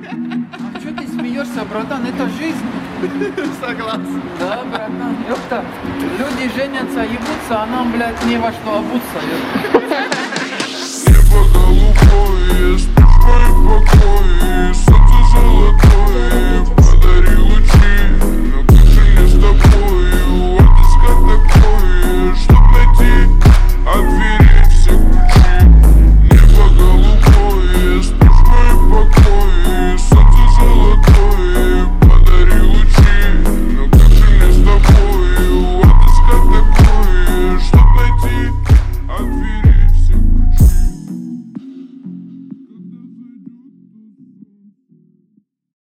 А что ты смеешься, братан? Это жизнь. Согласен. Да, братан. Ёпта. Люди женятся, ебутся, а нам, блядь, не во что обуться. Ёпта.